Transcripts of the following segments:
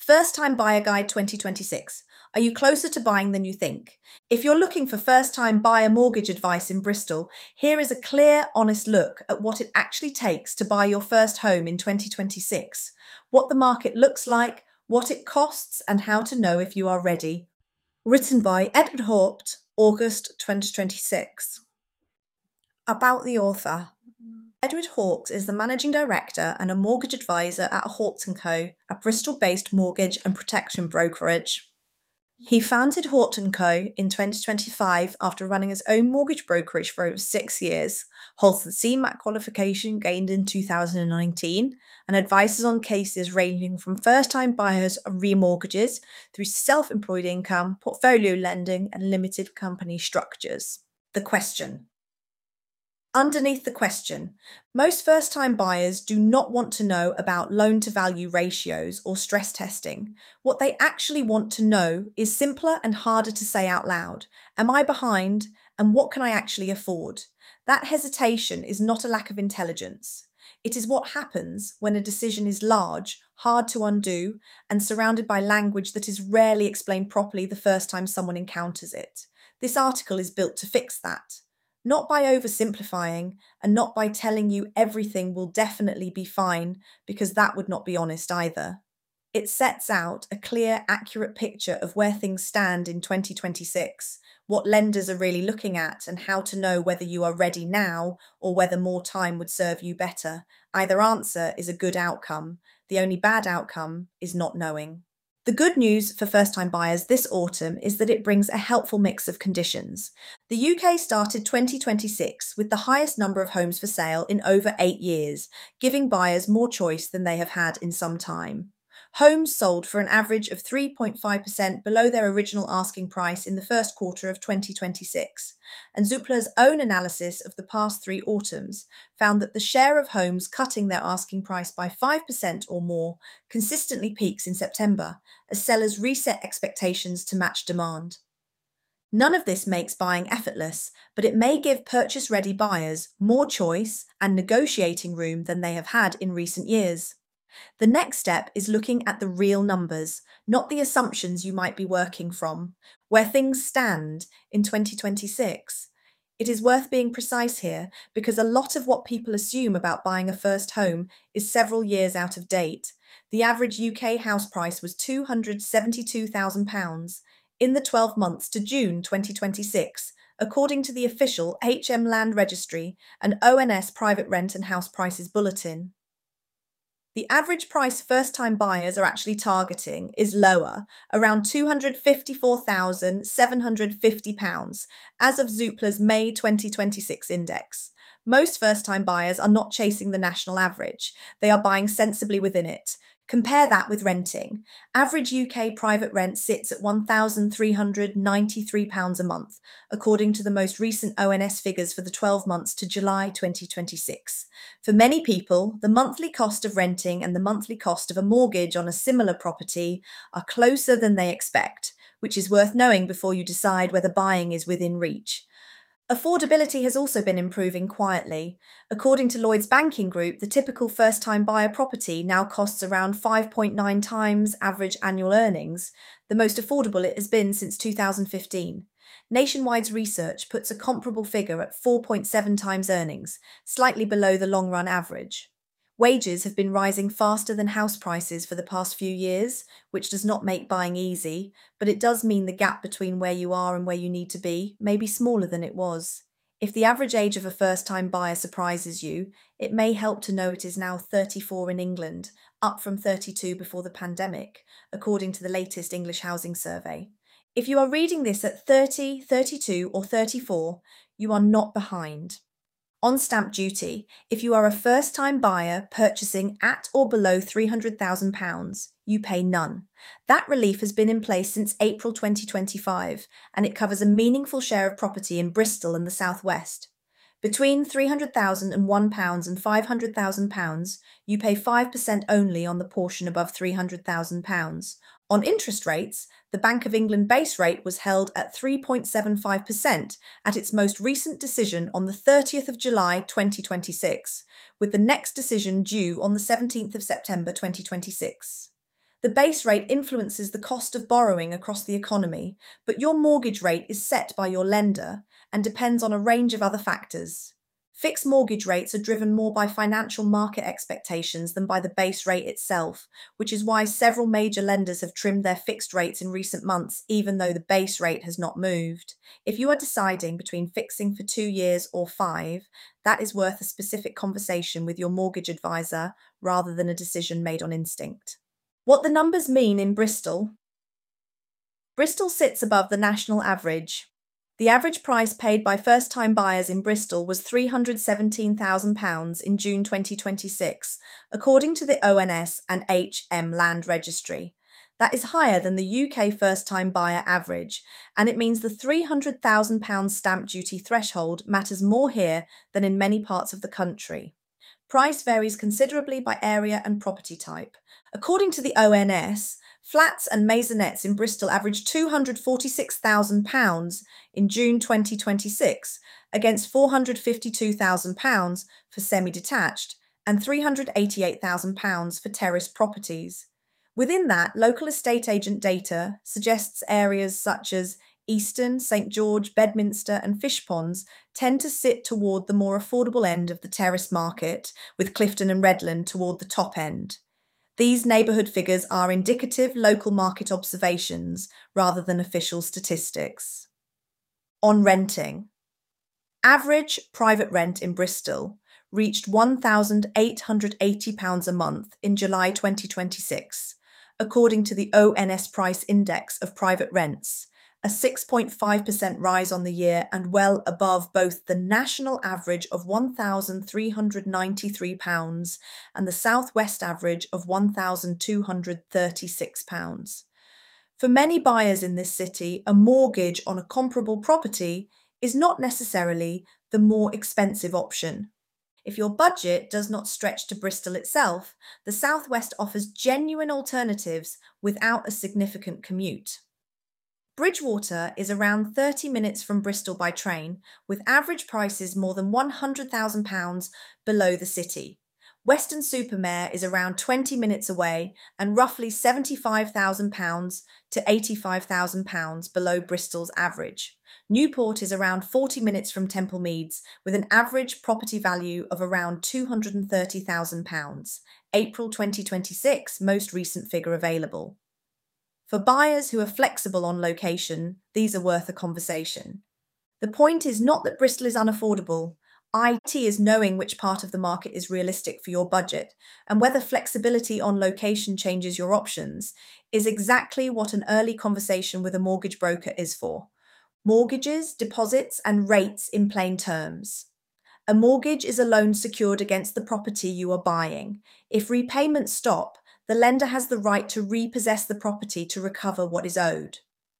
First Time Buyer Guide 2026. Are you closer to buying than you think? If you're looking for first time buyer mortgage advice in Bristol, here is a clear, honest look at what it actually takes to buy your first home in 2026, what the market looks like, what it costs, and how to know if you are ready. Written by Edward Haupt, August 2026. About the author. Edward Hawkes is the managing director and a mortgage advisor at Hawkes & Co., a Bristol-based mortgage and protection brokerage. He founded Hawkes & Co. in 2025 after running his own mortgage brokerage for over 6 years, holds the CMAT qualification gained in 2019, and advises on cases ranging from first-time buyers and remortgages through self-employed income, portfolio lending, and limited company structures. The question. Underneath the question, most first-time buyers do not want to know about loan-to-value ratios or stress testing. What they actually want to know is simpler and harder to say out loud. Am I behind? And what can I actually afford? That hesitation is not a lack of intelligence. It is what happens when a decision is large, hard to undo, and surrounded by language that is rarely explained properly the first time someone encounters it. This article is built to fix that. Not by oversimplifying and not by telling you everything will definitely be fine, because that would not be honest either. It sets out a clear, accurate picture of where things stand in 2026, what lenders are really looking at, and how to know whether you are ready now or whether more time would serve you better. Either answer is a good outcome. The only bad outcome is not knowing. The good news for first-time buyers this autumn is that it brings a helpful mix of conditions. The UK started 2026 with the highest number of homes for sale in over 8 years, giving buyers more choice than they have had in some time. Homes sold for an average of 3.5% below their original asking price in the first quarter of 2026, and Zoopla's own analysis of the past 3 autumns found that the share of homes cutting their asking price by 5% or more consistently peaks in September, as sellers reset expectations to match demand. None of this makes buying effortless, but it may give purchase-ready buyers more choice and negotiating room than they have had in recent years. The next step is looking at the real numbers, not the assumptions you might be working from. Where things stand in 2026. It is worth being precise here because a lot of what people assume about buying a first home is several years out of date. The average UK house price was £272,000 in the 12 months to June 2026, according to the official HM Land Registry and ONS Private Rent and House Prices Bulletin. The average price first-time buyers are actually targeting is lower, around £254,750, as of Zoopla's May 2026 index. Most first-time buyers are not chasing the national average. They are buying sensibly within it. Compare that with renting. Average UK private rent sits at £1,393 a month, according to the most recent ONS figures for the 12 months to July 2026. For many people, the monthly cost of renting and the monthly cost of a mortgage on a similar property are closer than they expect, which is worth knowing before you decide whether buying is within reach. Affordability has also been improving quietly. According to Lloyds Banking Group, the typical first-time buyer property now costs around 5.9 times average annual earnings, the most affordable it has been since 2015. Nationwide's research puts a comparable figure at 4.7 times earnings, slightly below the long-run average. Wages have been rising faster than house prices for the past few years, which does not make buying easy, but it does mean the gap between where you are and where you need to be may be smaller than it was. If the average age of a first-time buyer surprises you, it may help to know it is now 34 in England, up from 32 before the pandemic, according to the latest English Housing Survey. If you are reading this at 30, 32 or 34, you are not behind. On stamp duty, if you are a first-time buyer purchasing at or below £300,000, you pay none. That relief has been in place since April 2025, and it covers a meaningful share of property in Bristol and the South West. Between £300,001 and £500,000, you pay 5% only on the portion above £300,000. On interest rates, the Bank of England base rate was held at 3.75% at its most recent decision on the 30th of July 2026, with the next decision due on the 17th of September 2026. The base rate influences the cost of borrowing across the economy, but your mortgage rate is set by your lender and depends on a range of other factors. Fixed mortgage rates are driven more by financial market expectations than by the base rate itself, which is why several major lenders have trimmed their fixed rates in recent months, even though the base rate has not moved. If you are deciding between fixing for 2 years or 5, that is worth a specific conversation with your mortgage advisor rather than a decision made on instinct. What the numbers mean in Bristol. Bristol sits above the national average. The average price paid by first-time buyers in Bristol was £317,000 in June 2026, according to the ONS and HM Land Registry. That is higher than the UK first-time buyer average, and it means the £300,000 stamp duty threshold matters more here than in many parts of the country. Price varies considerably by area and property type. According to the ONS, flats and maisonettes in Bristol averaged £246,000 in June 2026, against £452,000 for semi-detached and £388,000 for terraced properties. Within that, local estate agent data suggests areas such as Easton, St George, Bedminster and Fishponds tend to sit toward the more affordable end of the terrace market, with Clifton and Redland toward the top end. These neighbourhood figures are indicative local market observations rather than official statistics. On renting. Average private rent in Bristol reached £1,880 a month in July 2026, according to the ONS Price Index of Private Rents, a 6.5% rise on the year and well above both the national average of £1,393 and the South West average of £1,236. For many buyers in this city, a mortgage on a comparable property is not necessarily the more expensive option. If your budget does not stretch to Bristol itself, the South West offers genuine alternatives without a significant commute. Bridgwater is around 30 minutes from Bristol by train, with average prices more than £100,000 below the city. Weston-super-Mare is around 20 minutes away and roughly £75,000 to £85,000 below Bristol's average. Newport is around 40 minutes from Temple Meads, with an average property value of around £230,000. April 2026, most recent figure available. For buyers who are flexible on location, these are worth a conversation. The point is not that Bristol is unaffordable. IT is knowing which part of the market is realistic for your budget, and whether flexibility on location changes your options is exactly what an early conversation with a mortgage broker is for. Mortgages, deposits, and rates in plain terms. A mortgage is a loan secured against the property you are buying. If repayments stop, the lender has the right to repossess the property to recover what is owed.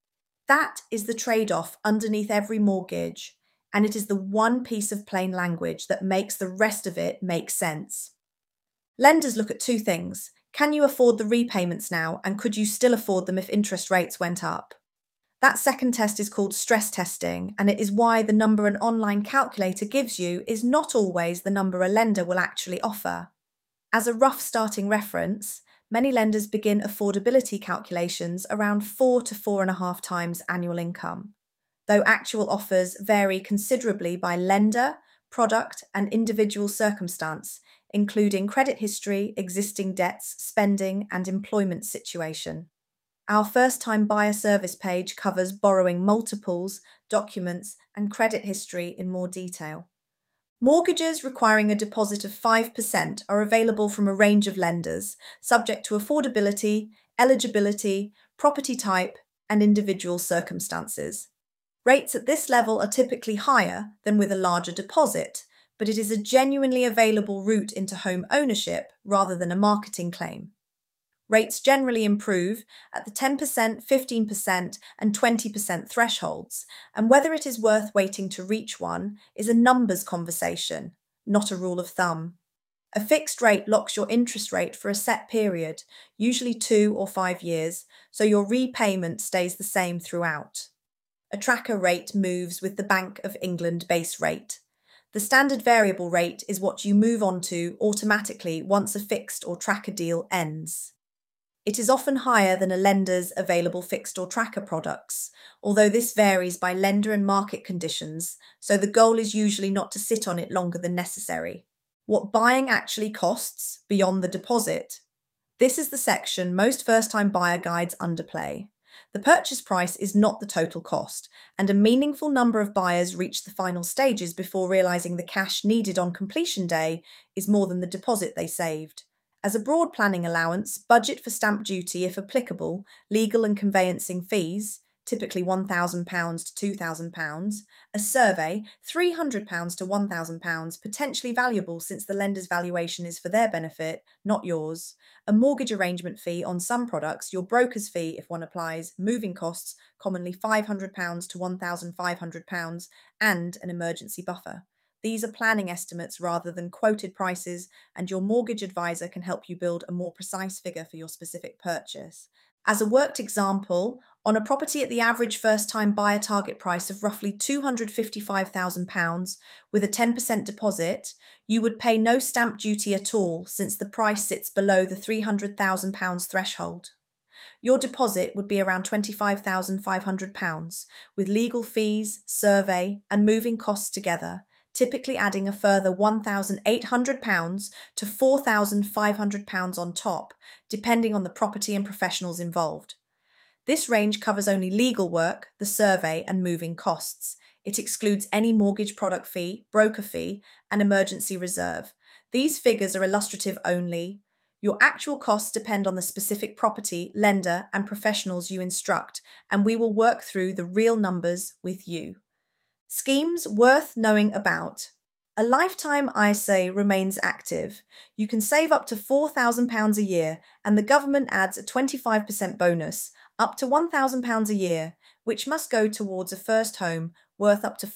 That is the trade-off underneath every mortgage, and it is the one piece of plain language that makes the rest of it make sense. Lenders look at two things. Can you afford the repayments now, and could you still afford them if interest rates went up? That second test is called stress testing, and it is why the number an online calculator gives you is not always the number a lender will actually offer. As a rough starting reference, many lenders begin affordability calculations around 4 to 4.5 times annual income, though actual offers vary considerably by lender, product, and individual circumstance, including credit history, existing debts, spending, and employment situation. Our first-time buyer service page covers borrowing multiples, documents, and credit history in more detail. Mortgages requiring a deposit of 5% are available from a range of lenders, subject to affordability, eligibility, property type, and individual circumstances. Rates at this level are typically higher than with a larger deposit, but it is a genuinely available route into home ownership rather than a marketing claim. Rates generally improve at the 10%, 15%, and 20% thresholds, and whether it is worth waiting to reach one is a numbers conversation, not a rule of thumb. A fixed rate locks your interest rate for a set period, usually 2 or 5 years, so your repayment stays the same throughout. A tracker rate moves with the Bank of England base rate. The standard variable rate is what you move on to automatically once a fixed or tracker deal ends. It is often higher than a lender's available fixed or tracker products, although this varies by lender and market conditions, so the goal is usually not to sit on it longer than necessary. What buying actually costs beyond the deposit. This is the section most first-time buyer guides underplay. The purchase price is not the total cost, and a meaningful number of buyers reach the final stages before realizing the cash needed on completion day is more than the deposit they saved. As a broad planning allowance, budget for stamp duty if applicable, legal and conveyancing fees, typically £1,000 to £2,000, a survey, £300 to £1,000, potentially valuable since the lender's valuation is for their benefit, not yours, a mortgage arrangement fee on some products, your broker's fee if one applies, moving costs, commonly £500 to £1,500, and an emergency buffer. These are planning estimates rather than quoted prices, and your mortgage advisor can help you build a more precise figure for your specific purchase. As a worked example, on a property at the average first-time buyer target price of roughly £255,000 with a 10% deposit, you would pay no stamp duty at all since the price sits below the £300,000 threshold. Your deposit would be around £25,500, with legal fees, survey, and moving costs together, typically adding a further £1,800 to £4,500 on top, depending on the property and professionals involved. This range covers only legal work, the survey, and moving costs. It excludes any mortgage product fee, broker fee, and emergency reserve. These figures are illustrative only. Your actual costs depend on the specific property, lender, and professionals you instruct, and we will work through the real numbers with you. Schemes worth knowing about. A lifetime ISA remains active. You can save up to £4,000 a year, and the government adds a 25% bonus, up to £1,000 a year, which must go towards a first home worth up to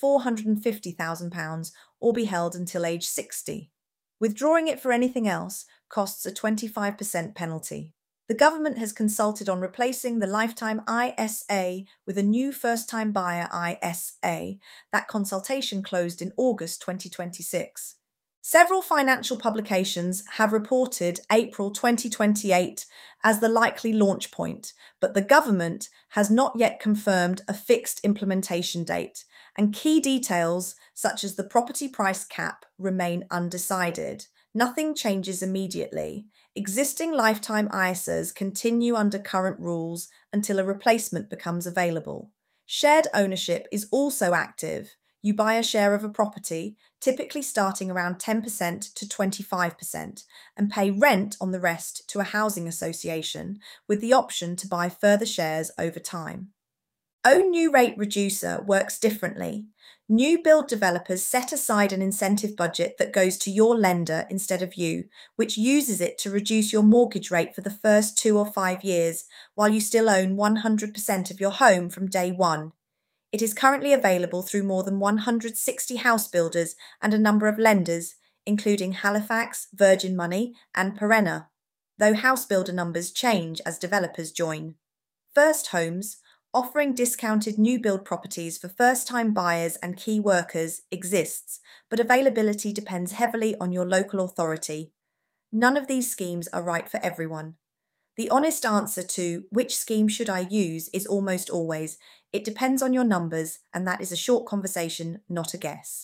£450,000 or be held until age 60. Withdrawing it for anything else costs a 25% penalty. The government has consulted on replacing the lifetime ISA with a new first-time buyer ISA. That consultation closed in August 2026. Several financial publications have reported April 2028 as the likely launch point, but the government has not yet confirmed a fixed implementation date, and key details such as the property price cap remain undecided. Nothing changes immediately. Existing lifetime ISAs continue under current rules until a replacement becomes available. Shared ownership is also active. You buy a share of a property, typically starting around 10% to 25%, and pay rent on the rest to a housing association with the option to buy further shares over time. Own New Rate Reducer works differently. New build developers set aside an incentive budget that goes to your lender instead of you, which uses it to reduce your mortgage rate for the first 2 or 5 years, while you still own 100% of your home from day one. It is currently available through more than 160 house builders and a number of lenders, including Halifax, Virgin Money, and Perenna, though house builder numbers change as developers join. First Homes, offering discounted new build properties for first-time buyers and key workers, exists, but availability depends heavily on your local authority. None of these schemes are right for everyone. The honest answer to which scheme should I use is almost always, it depends on your numbers, and that is a short conversation, not a guess.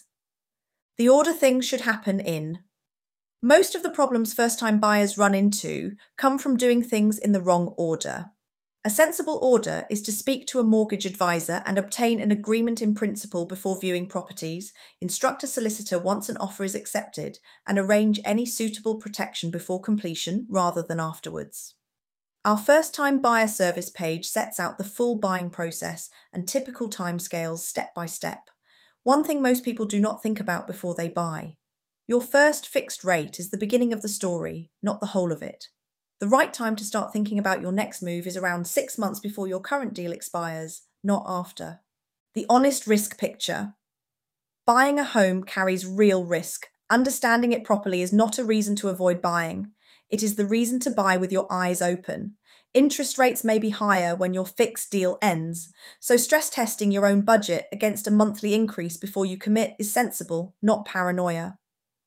The order things should happen in. Most of the problems first-time buyers run into come from doing things in the wrong order. A sensible order is to speak to a mortgage advisor and obtain an agreement in principle before viewing properties, instruct a solicitor once an offer is accepted, and arrange any suitable protection before completion rather than afterwards. Our first-time buyer service page sets out the full buying process and typical timescales step by step. One thing most people do not think about before they buy. Your first fixed rate is the beginning of the story, not the whole of it. The right time to start thinking about your next move is around 6 months before your current deal expires, not after. The honest risk picture. Buying a home carries real risk. Understanding it properly is not a reason to avoid buying. It is the reason to buy with your eyes open. Interest rates may be higher when your fixed deal ends, so stress testing your own budget against a monthly increase before you commit is sensible, not paranoia.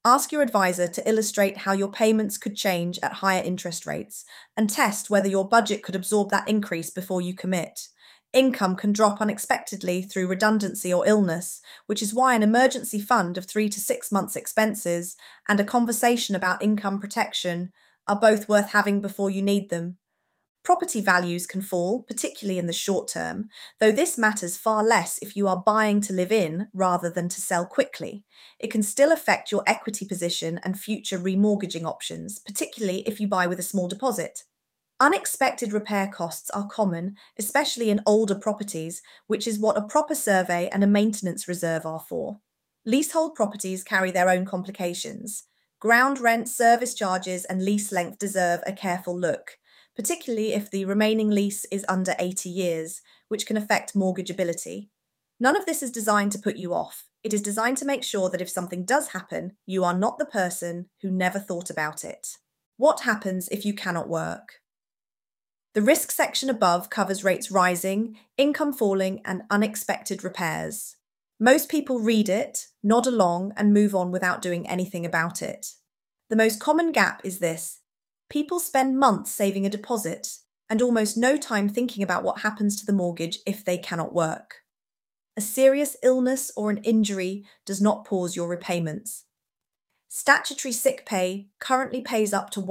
Ask your advisor to illustrate how your payments could change at higher interest rates and test whether your budget could absorb that increase before you commit. Income can drop unexpectedly through redundancy or illness, which is why an emergency fund of 3 to 6 months' expenses and a conversation about income protection are both worth having before you need them. Property values can fall, particularly in the short term, though this matters far less if you are buying to live in rather than to sell quickly. It can still affect your equity position and future remortgaging options, particularly if you buy with a small deposit. Unexpected repair costs are common, especially in older properties, which is what a proper survey and a maintenance reserve are for. Leasehold properties carry their own complications. Ground rent, service charges, and lease length deserve a careful look, particularly if the remaining lease is under 80 years, which can affect mortgageability. None of this is designed to put you off. It is designed to make sure that if something does happen, you are not the person who never thought about it. What happens if you cannot work? The risk section above covers rates rising, income falling, and unexpected repairs. Most people read it, nod along, and move on without doing anything about it. The most common gap is this: people spend months saving a deposit and almost no time thinking about what happens to the mortgage if they cannot work. A serious illness or an injury does not pause your repayments. Statutory sick pay currently pays up to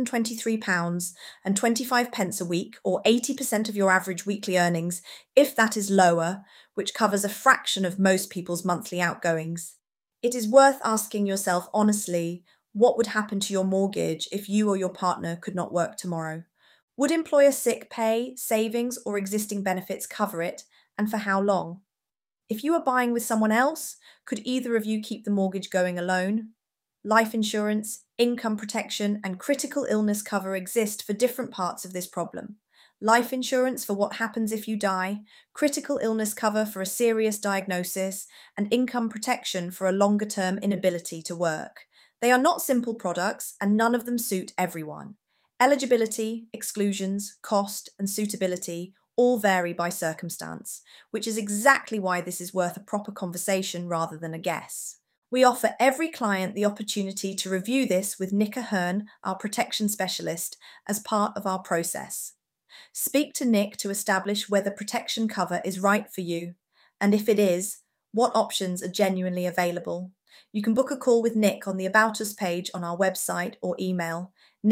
£123.25 a week, or 80% of your average weekly earnings, if that is lower, which covers a fraction of most people's monthly outgoings. It is worth asking yourself honestly, what would happen to your mortgage if you or your partner could not work tomorrow? Would employer sick pay, savings, or existing benefits cover it, and for how long? If you are buying with someone else, could either of you keep the mortgage going alone? Life insurance, income protection, and critical illness cover exist for different parts of this problem. Life insurance for what happens if you die, critical illness cover for a serious diagnosis, and income protection for a longer-term inability to work. They are not simple products, and none of them suit everyone. Eligibility, exclusions, cost, and suitability all vary by circumstance, which is exactly why this is worth a proper conversation rather than a guess. We offer every client the opportunity to review this with Nick Ahern, our protection specialist, as part of our process. Speak to Nick to establish whether protection cover is right for you, and if it is, what options are genuinely available. You can book a call with Nick on the About Us page on our website or email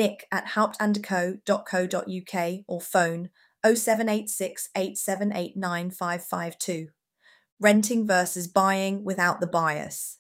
nick@hauptandeco.co.uk or phone 0786 878 9552. Renting versus buying without the bias.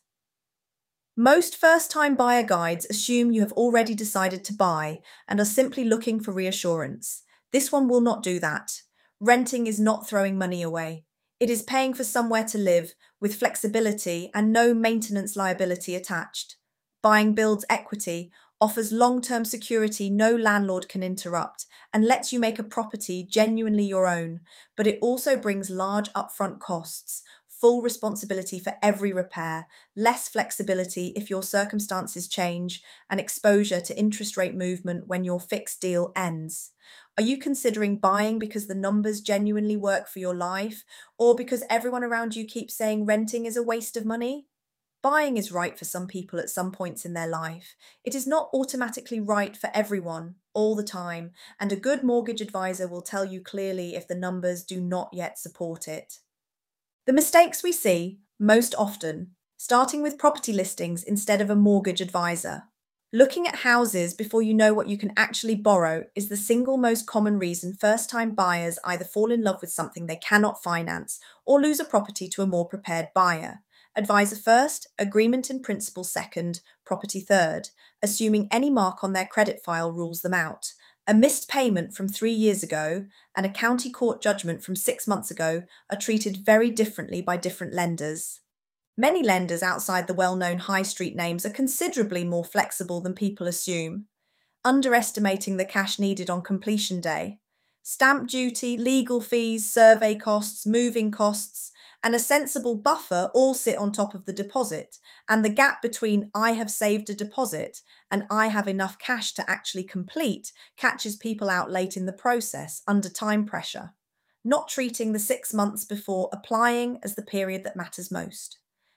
Most first-time buyer guides assume you have already decided to buy and are simply looking for reassurance. This one will not do that. Renting is not throwing money away. It is paying for somewhere to live with flexibility and no maintenance liability attached. Buying builds equity, offers long-term security no landlord can interrupt, and lets you make a property genuinely your own, but it also brings large upfront costs, full responsibility for every repair, less flexibility if your circumstances change, and exposure to interest rate movement when your fixed deal ends. Are you considering buying because the numbers genuinely work for your life, or because everyone around you keeps saying renting is a waste of money? Buying is right for some people at some points in their life. It is not automatically right for everyone, all the time, and a good mortgage advisor will tell you clearly if the numbers do not yet support it. The mistakes we see, most often, starting with property listings instead of a mortgage advisor. Looking at houses before you know what you can actually borrow is the single most common reason first-time buyers either fall in love with something they cannot finance or lose a property to a more prepared buyer. Advisor first, agreement in principle second, property third, assuming any mark on their credit file rules them out. A missed payment from 3 years ago and a county court judgment from 6 months ago are treated very differently by different lenders. Many lenders outside the well-known high street names are considerably more flexible than people assume, underestimating the cash needed on completion day. Stamp duty, legal fees, survey costs, moving costs, and a sensible buffer all sit on top of the deposit, and the gap between I have saved a deposit and I have enough cash to actually complete catches people out late in the process under time pressure, not treating the 6 months before applying as the period that matters most.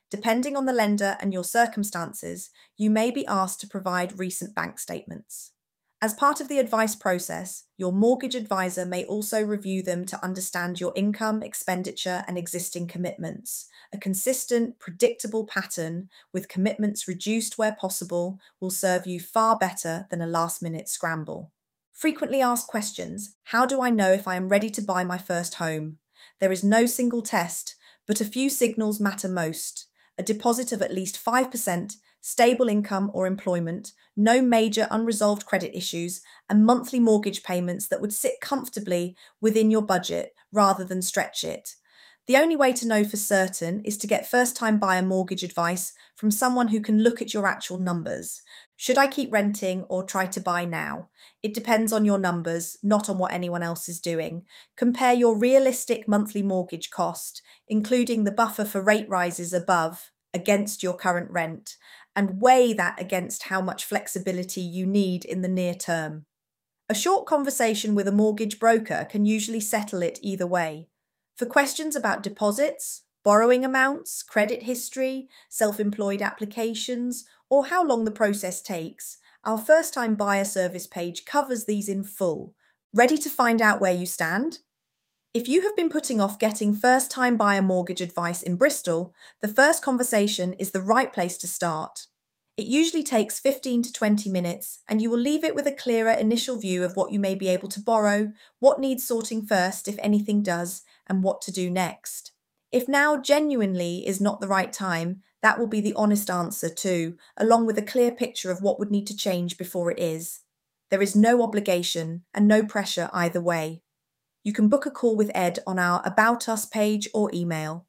Depending on the lender and your circumstances, you may be asked to provide recent bank statements. As part of the advice process, your mortgage advisor may also review them to understand your income, expenditure, and existing commitments. A consistent, predictable pattern with commitments reduced where possible will serve you far better than a last-minute scramble. Frequently asked questions. How do I know if I am ready to buy my first home? There is no single test, but a few signals matter most. A deposit of at least 5%, stable income or employment, no major unresolved credit issues, and monthly mortgage payments that would sit comfortably within your budget rather than stretch it. The only way to know for certain is to get first-time buyer mortgage advice from someone who can look at your actual numbers. Should I keep renting or try to buy now? It depends on your numbers, not on what anyone else is doing. Compare your realistic monthly mortgage cost, including the buffer for rate rises above, against your current rent, and weigh that against how much flexibility you need in the near term. A short conversation with a mortgage broker can usually settle it either way. For questions about deposits, borrowing amounts, credit history, self-employed applications, or how long the process takes, our first-time buyer service page covers these in full. Ready to find out where you stand? If you have been putting off getting first-time buyer mortgage advice in Bristol, the first conversation is the right place to start. It usually takes 15 to 20 minutes, and you will leave it with a clearer initial view of what you may be able to borrow, what needs sorting first, if anything does, and what to do next. If now genuinely is not the right time, that will be the honest answer too, along with a clear picture of what would need to change before it is. There is no obligation and no pressure either way. You can book a call with Ed on our About Us page or email,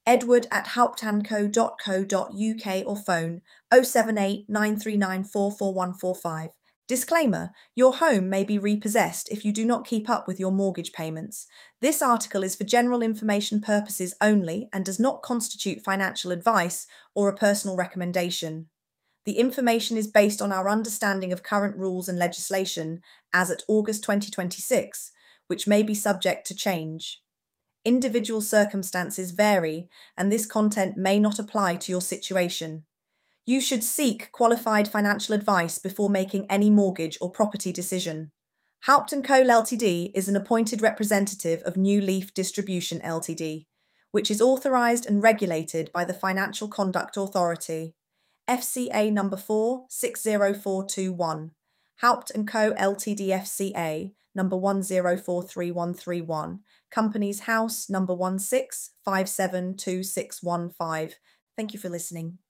edward@hauptandco.co.uk or phone 078 939 44145. Disclaimer: your home may be repossessed if you do not keep up with your mortgage payments. This article is for general information purposes only and does not constitute financial advice or a personal recommendation. The information is based on our understanding of current rules and legislation as at August 2026, which may be subject to change. Individual circumstances vary, and this content may not apply to your situation. You should seek qualified financial advice before making any mortgage or property decision. Haupt & Co Ltd is an appointed representative of New Leaf Distribution Ltd, which is authorised and regulated by the Financial Conduct Authority. FCA number 460421. Haupt & Co Ltd FCA number 10433131. Company's House number 16572615. Thank you for listening.